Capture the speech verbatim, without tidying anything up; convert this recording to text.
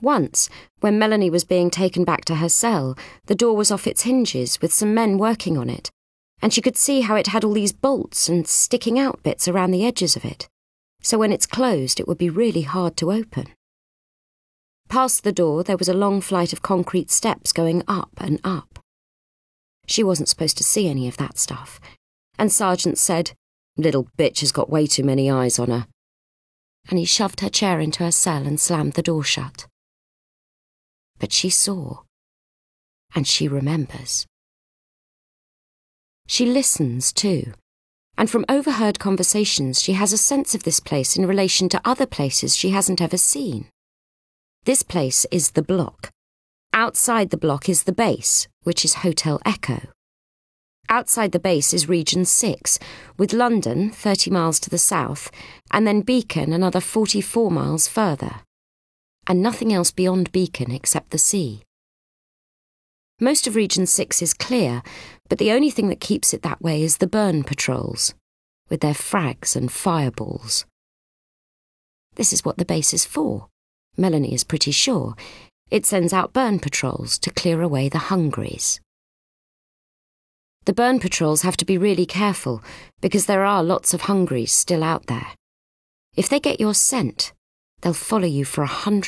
Once, when Melanie was being taken back to her cell, the door was off its hinges with some men working on it, and she could see how it had all these bolts and sticking out bits around the edges of it, so when it's closed it would be really hard to open. Past the door there was a long flight of concrete steps going up and up. She wasn't supposed to see any of that stuff, and Sergeant said, "Little bitch has got way too many eyes on her." And he shoved her chair into her cell and slammed the door shut. But she saw, and she remembers. She listens too, and from overheard conversations she has a sense of this place in relation to other places she hasn't ever seen. This place is the block. Outside the block is the base, which is Hotel Echo. Outside the base is Region six, with London thirty miles to the south, and then Beacon another forty-four miles further. And nothing else beyond Beacon except the sea. Most of Region six is clear, but the only thing that keeps it that way is the burn patrols, with their frags and fireballs. This is what the base is for, Melanie is pretty sure. It sends out burn patrols to clear away the hungries. The burn patrols have to be really careful, because there are lots of hungries still out there. If they get your scent, they'll follow you for a hundred